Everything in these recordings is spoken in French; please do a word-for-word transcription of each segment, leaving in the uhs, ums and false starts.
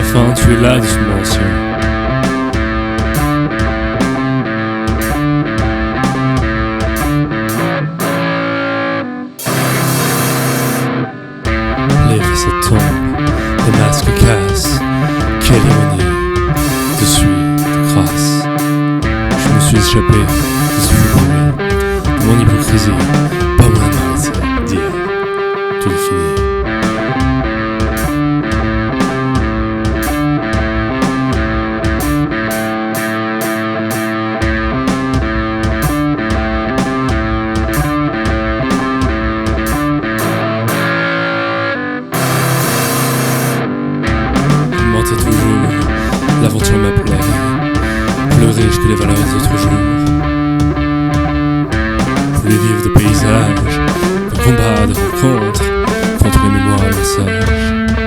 la fin, tu es là de ce moment ancien. Les facettes tombent, les masques cassent. Quelle ironie, de suie, de grâce. Je me suis échappé de ce fou bruit, de mon hypocrisie. Pas moyen de m'arrêter, dire tout est fini. Toujours, l'aventure m'appelait, plus riche que les valeurs d'autres jours. Je voulais vivre de paysages, de combats, de rencontres, contre les mémoires et messages.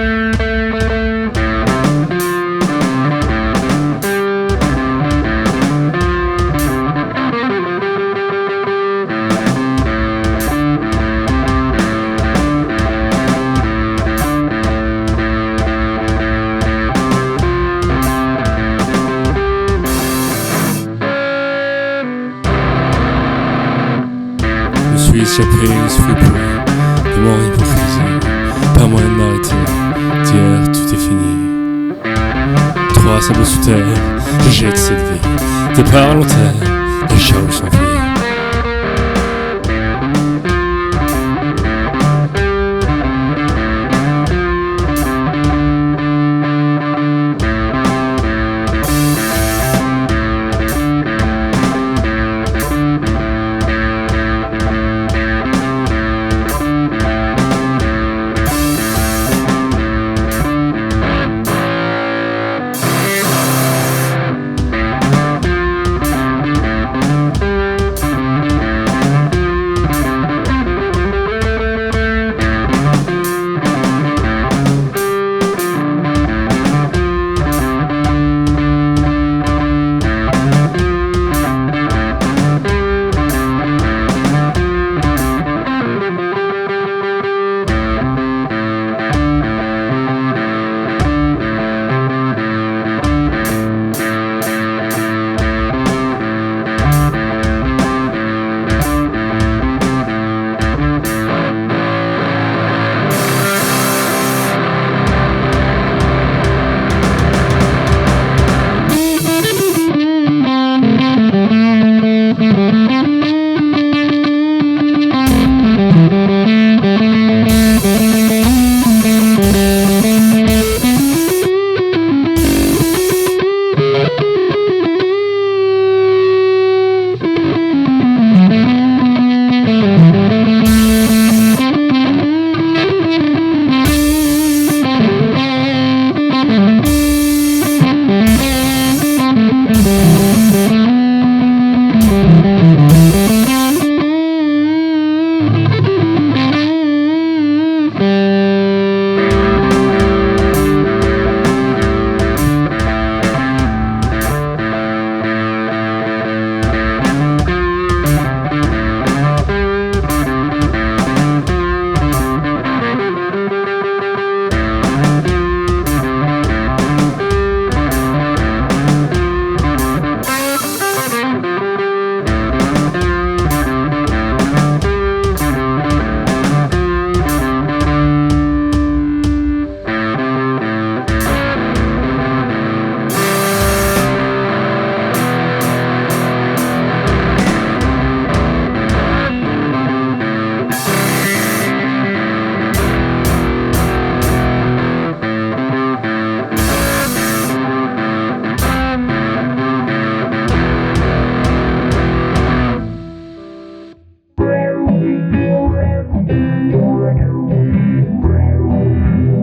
Je suis échappé, je suis pourri, de mon hypocrisie. Pas moyen de m'arrêter, dire tout est fini. Trois sabots sous terre, je jette cette vie. Départ volontaire, les charges sans vie.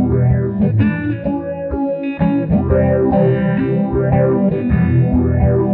Well,